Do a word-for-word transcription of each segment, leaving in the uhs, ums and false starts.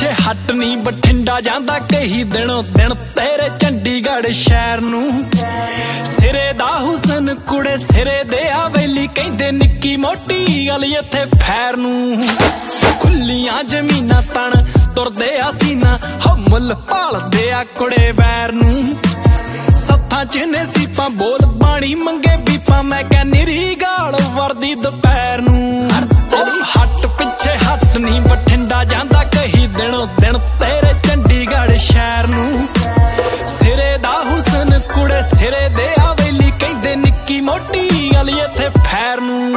ਪਿੱਛੇ ਹੱਟ ਨੀ ਬਠਿੰਡਾ ਜਾਂਦਾ ਕਈ ਦਿਨੋਂ ਦਿਨ ਤੇਰੇ ਚੰਡੀਗੜ੍ਹ ਸ਼ਹਿਰ ਨੂੰ। ਸਿਰੇ ਦਾ ਹੁਸਨ ਕੁੜੇ ਸਿਰੇ ਦੇ ਆਵੇਲੀ ਕਹਿੰਦੇ ਨਿੱਕੀ ਮੋਟੀ ਗੱਲ ਇੱਥੇ ਫੈਰ ਨੂੰ। ਖੁੱਲੀਆਂ ਜ਼ਮੀਨਾਂ ਤਣ ਤੁਰਦੇ ਆ ਸੀਨਾ ਹੋ ਮੁੱਲ ਭਾਲਦੇ ਆ ਕੁੜੇ ਵੈਰ ਨੂੰ। ਸੱਥਾਂ ਚ ਨੇ ਸੀਪਾਂ ਬੋਲ ਬਾਣੀ ਮੰਗੇ ਬੀਪਾਂ ਮੈਂ ਕਹਿ ਨਿਰੀ ਗਾਲ ਵਰਦੀ ਦੁਪਹਿਰ ਨੂੰ। ਹੱਟ ਪਿੱਛੇ ਹੱਟ ਨੀ ਬਠਿੰਡਾ ਜਾਂਦਾ ਕਈ ਦਿਨੋਂ ਦਿਨ ਤੇਰੇ ਚੰਡੀਗੜ੍ਹ ਸ਼ਹਿਰ ਨੂੰ। ਸਿਰੇ ਦਾ ਹੁਸਨ ਕੁੜੇ ਸਿਰੇ ਦੇ ਆਵੇਲੀ ਕਹਿੰਦੇ ਨਿੱਕੀ ਮੋਟੀ ਗੱਲ ਇੱਥੇ ਫੈਰ ਨੂੰ।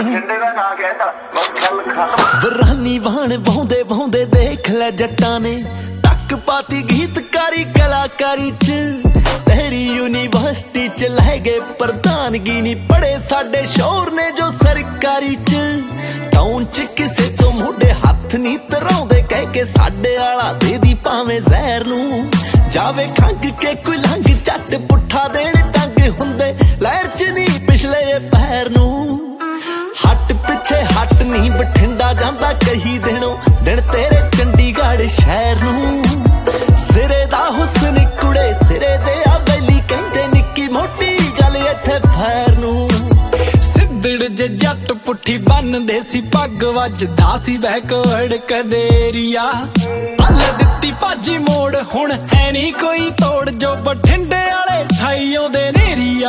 ਵਰਾਨੀ ਵਾਣ ਵਾਉਂਦੇ ਵਾਉਂਦੇ ਦੇਖ ਲੈ ਜੱਟਾਂ ਨੇ ਟੱਕ ਪਾਤੀ ਗੀਤਕਾਰੀ ਕਲਾਕਾਰੀ ਚ। ਤੇਰੀ ਯੂਨੀਵਰਸਿਟੀ ਚ ਲੈ ਗਏ ਪ੍ਰਧਾਨਗੀ ਨੀ ਪੜੇ ਸਾਡੇ ਸ਼ੋਰ ਨੇ ਜੋ ਸਰਕਾਰੀ ਚ। ਟਾਊਨ ਚ ਕਿਸੇ ਤੋਂ ਮੁੰਡੇ ਹੱਥ ਨੀ ਧਰਾਉਂਦੇ ਕਹਿ ਕੇ ਸਾਡੇ ਆਲਾ ਦੇ ਦੀ ਭਾਵੇਂ ਜ਼ਹਿਰ ਨੂੰ। ਜਾਵੇ ਖੰਗ ਕੇ ਕੋਈ ਲੰਘ ਚੱਟ ਪੁੱਠਾ ਦੇਣ ਟੰਗ ਹੁੰਦੇ ਲਹਿਰ ਚ ਨੀ ਪਿਛਲੇ ਪੈਰ ਨੂੰ। ਹੱਟ ਪਿੱਛੇ ਹੱਟ ਨੀ ਬਠਿੰਡਾ ਜਾਂਦਾ ਕਈ ਦਿਨੋਂ ਦਿਨ ਤੇਰੇ ਚੰਡੀਗੜ੍ਹ ਸ਼ਹਿਰ ਨੂੰ। ਸਿਰੇ ਦਾ ਹੁਸਨ ਕੁੜੇ ਸਿਰੇ ਦੇ ਆਵੇਲੀ ਕਹਿੰਦੇ ਨਿੱਕੀ ਮੋਟੀ ਗੱਲ ਇੱਥੇ ਫੈਰ ਨੂੰ। ਸਿੱਧੜ ਜੇ ਜੱਟ ਪੁੱਠੀ ਬੰਨਦੇ ਸੀ ਪੱਗ ਵੱਜਦਾ ਸੀ ਬੈਕਵਰਡ ਕਦੇਰੀਆ। ਪੱਲ ਦਿੱਤੀ ਭਾਜੀ ਮੋੜ ਹੁਣ ਹੈ ਨੀ ਕੋਈ ਤੋੜ ਜੋ ਬਠਿੰਡੇ ਵਾਲੇ ਠਾਈ ਆਉਂਦੇ ਨੇਰੀਆ।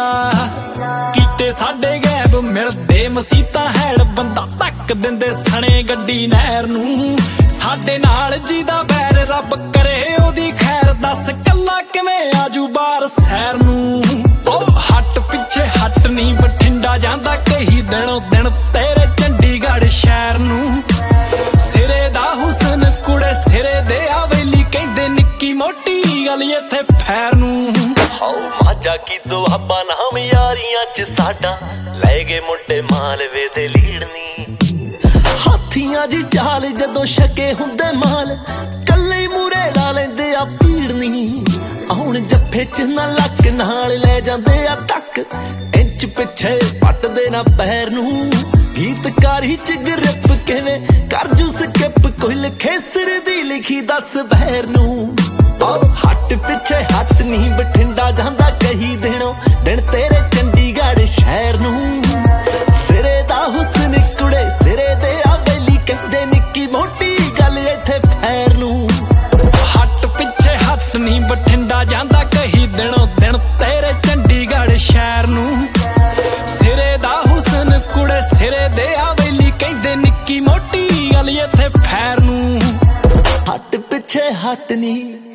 ਕੀਤੇ ਸਾਡੇ ਗੈਬ ਮਿਲਦੇ ਮਸੀਤਾਂ ਹੈੜ ਬੰਦਾ ਧੱਕ ਦਿੰਦੇ ਸਣੇ ਗੱਡੀ ਨਹਿਰ ਨੂੰ। ਸਾਡੇ ਨਾਲ ਜਿਹਦਾ ਵੈਰ ਰੱਬ ਕਰੇ ਉਹਦੀ ਖੈਰ ਦੱਸ ਕੱਲਾ ਕਿਵੇਂ ਆਜੂ ਬਾਹਰ ਸੈਰ ਨੂੰ। ਉਹ ਹੱਟ ਪਿੱਛੇ ਹੱਟ ਨੀ ਬਠਿੰਡਾ ਜਾਂਦਾ ਕਈ ਦਿਨੋਂ ਦਿਨ ਤੇਰੇ ਚੰਡੀਗੜ੍ਹ ਸ਼ਹਿਰ ਨੂੰ। ਸਿਰੇ ਦਾ ਹੁਸਨ ਕੁੜੇ ਸਿਰੇ ਦੇ ਆਵੇਲੀ ਕਹਿੰਦੇ ਨਿੱਕੀ ਮੋਟੀ ਗੱਲ ਇੱਥੇ ਫੈਰ ਨੂੰ। ਹਾਉ ਮਾਝਾ ਕੀ ਦੁਆਬਾ ਨਾਮ ਯਾਰੀਆਂ ਚ ਸਾਡਾ ਲੈ ਗਏ ਮੁੰਡੇ ਮਾਲਵੇ ਦੇ ਲੀੜਨੀ। ਹਾਥੀਆਂ ਜੀ ਚਾਲ ਜਦੋਂ ਛਕੇ ਹੁੰਦੇ ਮਾਲ ਕੱਲੇ ਮੂਰੇ ਲਾ ਲੈਂਦੇ ਆ ਪੀੜਨੀ। ਆਉਣ ਜੱਫੇ ਚ ਨਾ ਲੱਕ ਨਾਲ ਲੈ ਜਾਂਦੇ ਆ ਟੱਕ ਇੰਚ ਪਿੱਛੇ ਪੱਟਦੇ ਨਾ ਪੈਰ ਨੂੰ। ਗੀਤਕਾਰੀ ਚ ਗ੍ਰਿਪ ਕਿਵੇਂ ਕਰ ਜੂ ਸਕਿਪ ਕੋਈ ਲਿਖੇ ਸਿਰ ਦੀ ਲਿਖੀ ਦੱਸ ਬਹਿਰ ਨੂੰ। ਹੱਟ ਪਿੱਛੇ ਹੱਟ ਨੀ ਬਠਿੰਡਾ ਜਾਂਦਾ ਕਈ ਦਿਨੋਂ ਦਿਨ ਤੇਰੇ ਚੰਡੀਗੜ੍ਹ ਸ਼ਹਿਰ ਨੂੰ। ਸਿਰੇ ਦਾ ਹੁਸਨ ਕੁੜੇ ਸਿਰੇ ਦੇ ਆਵੇਲੀ ਕਹਿੰਦੇ ਨਿੱਕੀ ਮੋਟੀ ਗੱਲ ਇੱਥੇ ਫੈਰ ਨੂੰ। ਹੱਟ ਪਿੱਛੇ ਹੱਟ ਨੀ ਬਠਿੰਡਾ ਜਾਂਦਾ ਕਈ ਦਿਨੋਂ ਦਿਨ ਤੇਰੇ ਚੰਡੀਗੜ੍ਹ ਸ਼ਹਿਰ ਨੂੰ। ਸਿਰੇ ਦਾ ਹੁਸਨ ਕੁੜੇ ਸਿਰੇ ਦੇ ਆਵੇਲੀ ਕਹਿੰਦੇ ਨਿੱਕੀ ਮੋਟੀ ਗੱਲ ਇੱਥੇ ਫੈਰ ਨੂੰ। ਹੱਟ ਪਿੱਛੇ ਹੱਟ ਨੀ